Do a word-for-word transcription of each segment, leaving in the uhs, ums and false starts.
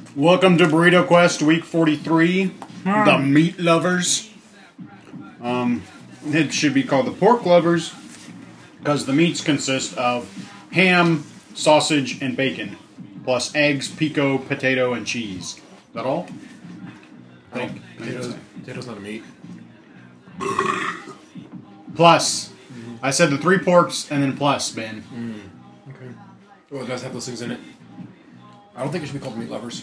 Welcome to Burrito Quest Week forty-three, mm. the meat lovers. Um, it should be called the pork lovers because the meats consist of ham, sausage, and bacon, plus eggs, pico, potato, and cheese. Is that all? I think. Potatoes, potatoes not a meat. Plus, mm-hmm. I said the three porks and then plus, Ben. Mm. Okay. Well, it does have those things in it. I don't think it should be called meat lovers.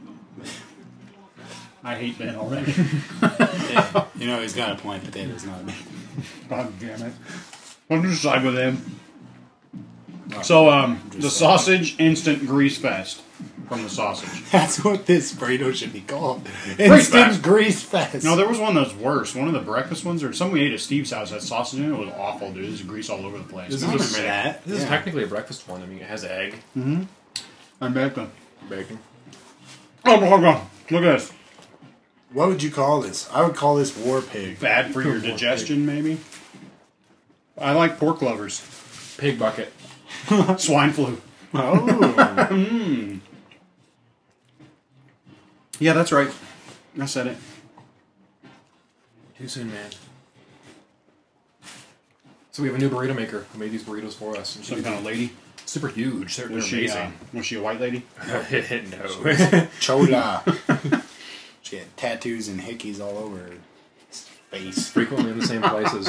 I hate Ben already. Yeah, you know, he's got a point. Potatoes not meat. God damn it. I'll just side with him. So, um, the sausage instant grease fest from the sausage. That's what this burrito should be called. Grease Instant fest. grease fest. No, there was one that was worse. One of the breakfast ones, or some we ate at Steve's house had sausage in it. It was awful, dude. There's grease all over the place. This I is remember a, that. This yeah. is technically a breakfast one. I mean, it has egg. Mm-hmm. And bacon. Bacon. Oh, hold on. Look at this. What would you call this? I would call this war pig. Bad for your digestion, maybe? I like pork lovers. Pig bucket. Swine flu. Oh. mm. Yeah, that's right. I said it. Too soon, man. So we have a new burrito maker who made these burritos for us. And Some kind of lady. Super huge. They're, Was they're she, amazing. uh, was she a white lady? No. Chola. She had tattoos and hickeys all over her face. Frequently in the same places.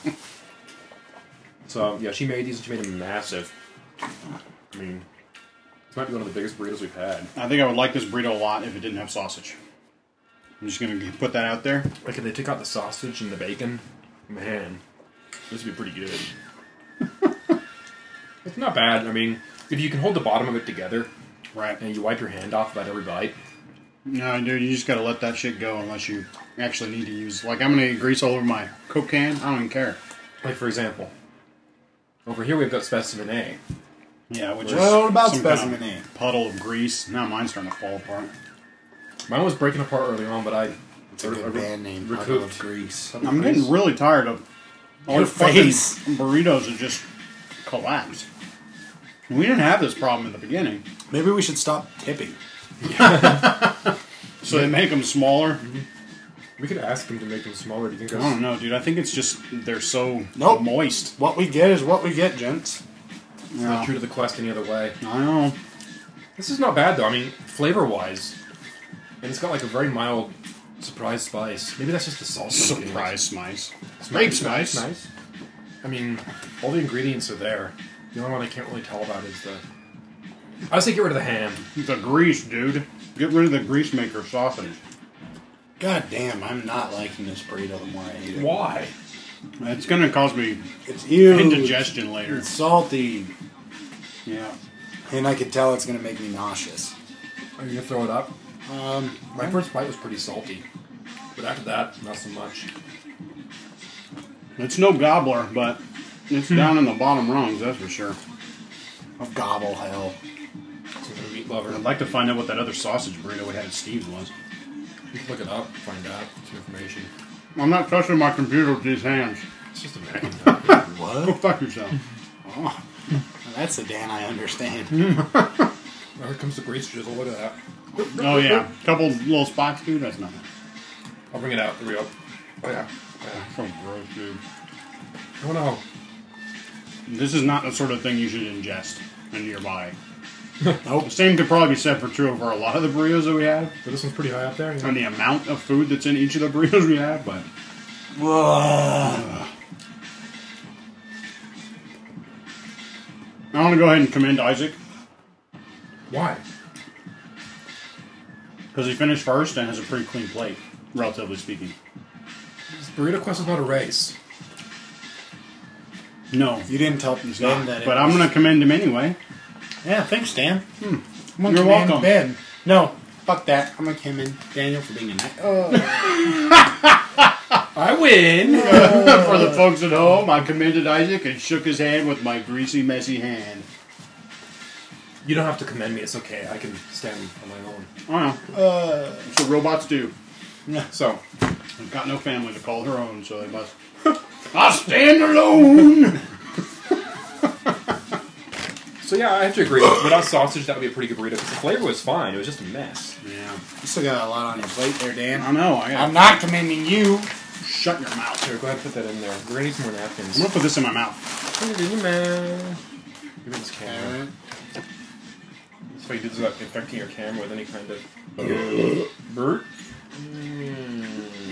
So, yeah, she made these and she made them massive. I mean, this might be one of the biggest burritos we've had. I think I would like this burrito a lot if it didn't have sausage. I'm just going to put that out there. Like, if they took out the sausage and the bacon, man, this would be pretty good. It's not bad. I mean, if you can hold the bottom of it together, Right. and you wipe your hand off about every bite. No, dude, you just got to let that shit go unless you actually need to use... Like, I'm going to grease all over my Coke can. I don't even care. Like, for example, over here we've got Specimen A. Yeah, which Well, is about some Specimen kind A. of puddle of grease. Now mine's starting to fall apart. Mine was breaking apart early on, but I... It's a good I re- band name. recouped. Puddle of Grease. I'm getting really tired of all Your the fucking face. burritos that just collapse. We didn't have this problem in the beginning. Maybe we should stop tipping. So they make them smaller. Mm-hmm. We could ask them to make them smaller. Do you think I that's... don't know, dude. I think it's just they're so Nope. moist. What we get is what we get, gents. It's not true to the quest any other way. I know. This is not bad, though. I mean, flavor-wise. And it's got, like, a very mild surprise spice. Maybe that's just the salsa. Surprise spice. It's Grape nice, spice. Nice. I mean, all the ingredients are there. The only one I can't really tell about is the... I would say get rid of the ham. The grease, dude. Get rid of the grease maker sausage. God damn, I'm not liking this burrito the more I eat it. Why? It's gonna cause me It's huge. indigestion later. It's salty. Yeah. And I can tell it's going to make me nauseous. Are you going to throw it up? Um, My first bite was pretty salty. But after that, not so much. It's no gobbler, but it's down in the bottom rungs, that's for sure. of gobble hell. So I'm a meat lover. I'd like to find out what that other sausage burrito we had at Steve's was. You can look it up, find out some information. I'm not touching my computer with these hands. It's just a Macintosh. Go What? fuck yourself. Oh, that's the Dan I understand. Oh, here comes the grease drizzle. Look at that. Oh yeah, couple little spots, dude. That's nothing. I'll bring it out. There we go. Oh, yeah. Oh, yeah. So gross, dude. Oh, no. This is not the sort of thing you should ingest into your body. Nope. The same could probably be said for true over a lot of the burritos that we have, But this one's pretty high up there. and the amount of food that's in each of the burritos we have. But Whoa. I want to go ahead and commend Isaac Why? because he finished first and has a pretty clean plate, relatively speaking. This burrito quest is not a race. No, You didn't tell it's Ben not. that it But I'm was- going to commend him anyway. Yeah, thanks, Dan. Hmm. I'm gonna You're commend welcome. Ben. No, fuck that. I'm going to commend Daniel for being a nice... Oh. I win! For the folks at home, I commended Isaac and shook his hand with my greasy, messy hand. You don't have to commend me. It's okay. I can stand on my own. I know. Uh, That's what robots do. So, They've got no family to call their own, so they must. I stand alone! so So yeah, I have to agree. Without sausage, that would be a pretty good burrito. Because the flavor was fine. It was just a mess. Yeah. You still got a lot on your plate there, Dan. I know. I I'm not commending you. Shut your mouth. Here, go ahead and put that in there. We're gonna need some more napkins. I'm gonna put this in my mouth. Put it in your mouth. Give me this camera. That's why you did without infecting your camera with any kind of Bert. Mm.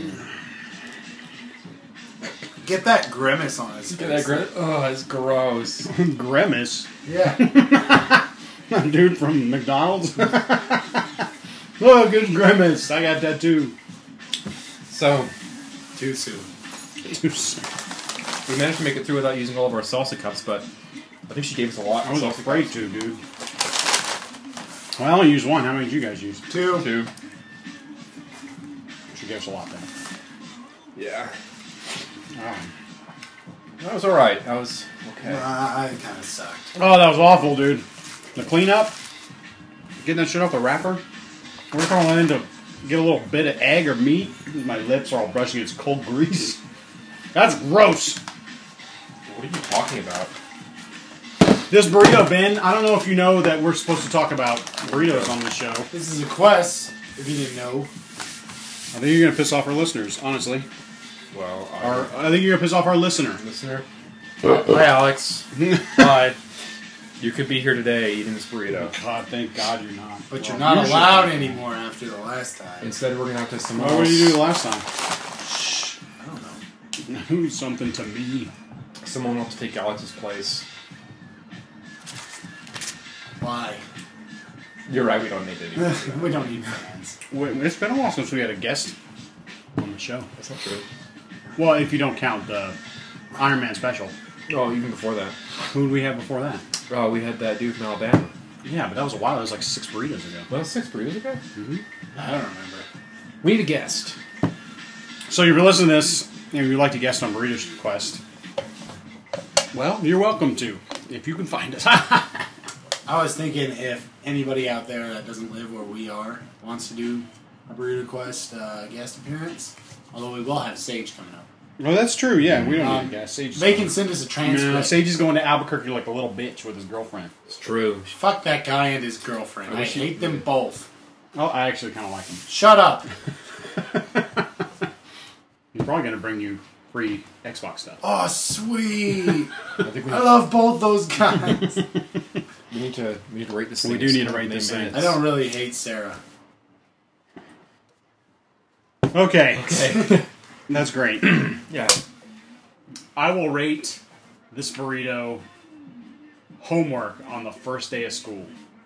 Get that grimace on his face. Get that grin? Oh, it's gross. Grimace. Yeah. Dude from McDonald's. Oh, good grimace. I got that too. So, Too soon. we managed to make it through without using all of our salsa cups, but I think she gave us a lot. I was of salsa afraid cups. to, dude. Well, I only used one. How many did you guys use? Two. Two. She gave us a lot then. Yeah. Um, That was alright. That was okay. Uh, I kind of sucked. oh, that was awful, dude. The cleanup, getting that shit off the wrapper. We're throwing in to get a little bit of egg or meat. My lips are all brushing against cold grease. That's gross. What are you talking about? This burrito, Ben, I don't know if you know that we're supposed to talk about burritos on this show. This is a quest, if you didn't know. I think you're going to piss off our listeners, honestly. Well, Or our I think you're going to piss off our listener. listener. Hi, Alex. Hi. You could be here today eating this burrito. God, thank God you're not. But you're Well, not you should allowed be. anymore after the last time. Instead, we're gonna have to some What did you do the last time? I don't know. Something to me. Someone else take Alex's place. Why? You're right. We don't need to do that. We don't need fans. Wait, it's been a while since we had a guest on the show. That's not true. Well, if you don't count the Iron Man special. Oh, even before that. Who did we have before that? Oh, we had that dude from Alabama. Yeah, but that was a while. That was like six burritos ago. Well, six burritos ago. I don't remember. We need a guest. So if you're listening to this and you'd like to guest on Burrito Quest, well, you're welcome to, if you can find us. I was thinking if anybody out there that doesn't live where we are wants to do a Burrito Quest uh, guest appearance, although we will have Sage coming up. Well, that's true, yeah. We don't Um, need a guest. Sage is They can send us a transcript. Nah, Sage is going to Albuquerque like a little bitch with his girlfriend. It's true. Fuck that guy and his girlfriend. I I, wish you- hate them both. Oh, I actually kind of like him. Shut up. He's probably going to bring you free Xbox stuff. Oh, sweet. I think we, I love both those guys. we need to we need to rate this. We thing do in need to so rate many this thing. minutes. I don't really hate Sarah. Okay, Okay. that's great. Yeah. I will rate this burrito homework on the first day of school.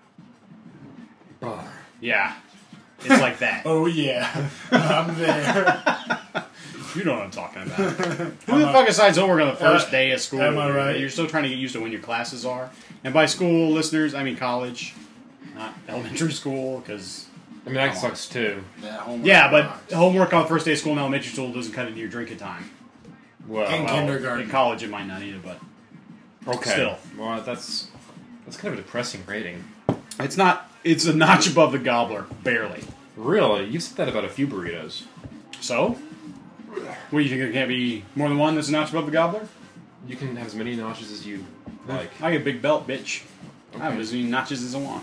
Oh. Yeah, it's like that. Oh, yeah. I'm there. You know what I'm talking about. Who the fuck decides homework on the first Uh, day of school? am I right? You're still trying to get used to when your classes are. And by school, listeners, I mean college, not elementary school, because... I mean, that sucks too. That homework Yeah, but rocks. homework on the first day of school in elementary school doesn't cut into your drinking time. Well, And Well, kindergarten. In college, it might not either, but okay. still. Well, that's that's kind of a depressing rating. it's not. It's a notch above the gobbler, barely. Really, you said that about a few burritos. So, what do you think? There can't be more than one that's a notch above the gobbler? You can have as many notches as you like. I get a big belt, bitch. I have Okay. as many notches as I want.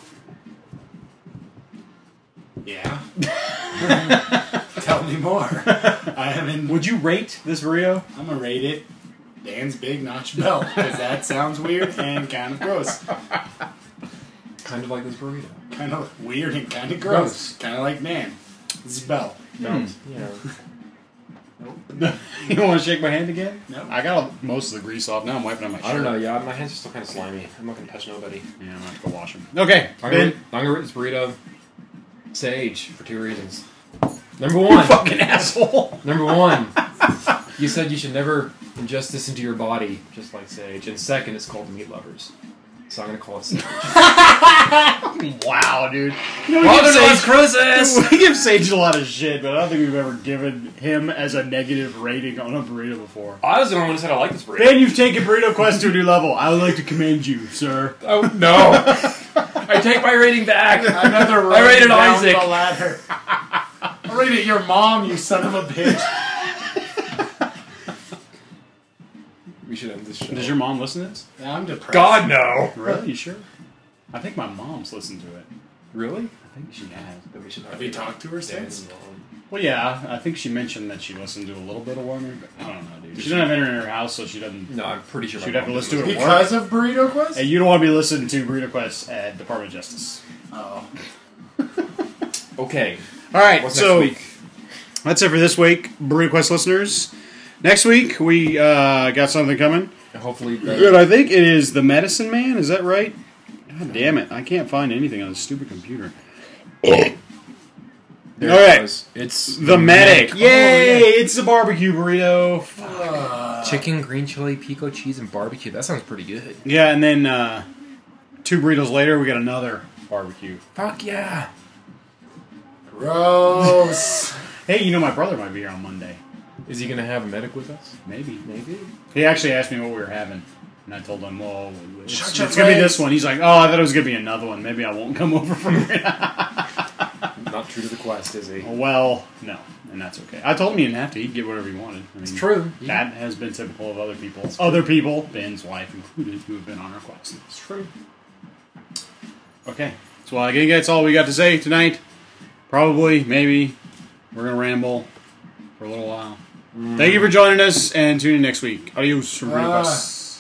Yeah. Tell me more. I haven't. Would you rate this burrito? I'm gonna rate it Dan's Big Notch Belt because that sounds weird and kind of gross. Kind of like this burrito. Kind of weird and kind of gross. Kind of like Dan. This is Bell. No. Yeah. You don't want to shake my hand again? No. I got most of the grease off. Now I'm wiping on my shirt. I don't know. Yeah, my hands are still kind of slimy. I'm not gonna touch nobody. Yeah, I'm gonna have to go wash them. Okay, I'm Ben. gonna, I'm gonna rate this burrito Sage for two reasons. Number one. Fucking asshole. Number one. You said you should never ingest this into your body, just like Sage. And second, it's called Meat Lovers. So I'm gonna call it Sage. Wow, dude. You know, we, Mother give knows Sage, Christmas! we give Sage a lot of shit, but I don't think we've ever given him as a negative rating on a burrito before. I was the only one who said I like this burrito. Ben, you've taken Burrito Quest to a new level. I would like to commend you, sir. Oh, no. I take my rating back. Another I rated down Isaac. the ladder. I rated your mom, you son of a bitch. We should end this show. Does your mom listen to this? Yeah, I'm depressed. God, no. Really? You sure? I think my mom's listened to it. Really? I think she has. Then we should Have you talked to her Dad since? and Mom. Well, yeah, I think she mentioned that she listened to a little bit of Warner, but I don't know, dude. She doesn't have internet in her house, so she doesn't. No, I'm pretty sure. my She'd have mom to listen to does. it. Because of Burrito Quest? Hey, you don't want to be listening to Burrito Quest at Department of Justice. Oh. Okay. All right, What's so next week? that's it for this week, Burrito Quest listeners. Next week, we uh, got something coming. Hopefully. And I think it is The Medicine Man, is that right? God damn it, I can't find anything on this stupid computer. There All right. it was. It's The Medic. Oh, Yay! yeah. It's a barbecue burrito. Uh, Chicken, green chili, pico cheese, and barbecue. That sounds pretty good. Yeah, and then uh, two burritos later, we got another barbecue. Fuck yeah. Gross. Hey, you know my brother might be here on Monday. Is he gonna have a medic with us? Maybe. Maybe. He actually asked me what we were having. And I told him, well, it's, Shut it's your going to be face. this one. He's like, oh, I thought it was going to be another one. Maybe I won't come over for it. Not true to the quest, is he? Well, no. And that's okay. I told him he didn't have to. He'd get whatever he wanted. I mean, It's true. That has been typical of other people. Other people, Ben's wife included, who have been on our quest. It's true. Okay. So I think that's all we got to say tonight. Probably, maybe. We're going to ramble for a little while. Thank you for joining us, and tune in next week. Adios from Burrito Ah. Quest.